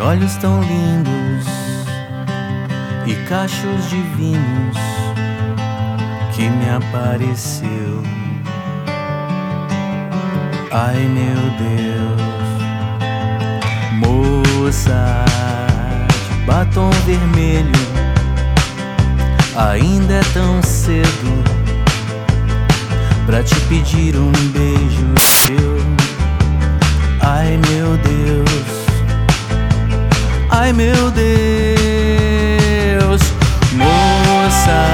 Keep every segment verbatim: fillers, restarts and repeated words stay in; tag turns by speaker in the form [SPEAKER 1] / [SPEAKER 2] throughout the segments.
[SPEAKER 1] olhos tão lindos e cachos divinos que me apareceu. Ai meu Deus, moça de batom vermelho, ainda é tão cedo pra te pedir um beijo seu. Ai meu Deus, ai meu Deus, moça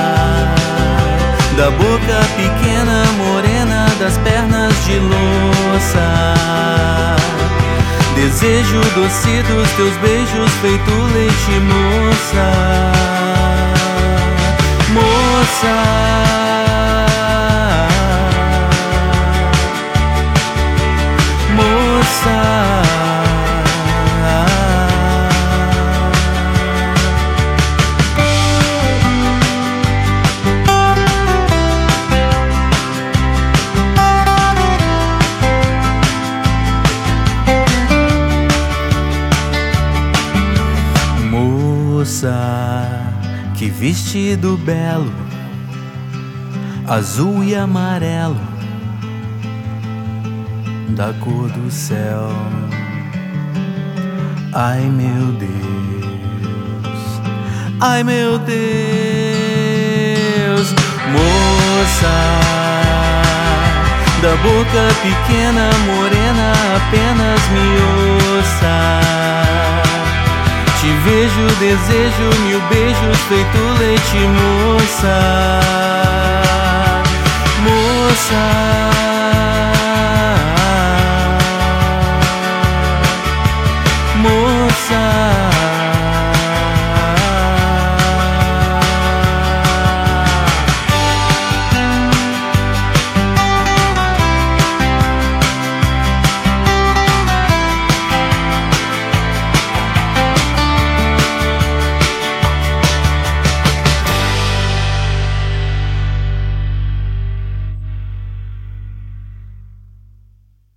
[SPEAKER 1] da boca pequena, morena, das pernas de louça, desejo doce dos teus beijos feito leite, moça, moça, moça. Que vestido belo, azul e amarelo, da cor do céu. Ai meu Deus, ai meu Deus, moça da boca pequena, morena, apenas me ouça. Te vejo, desejo mil beijos feito leite, moça, moça.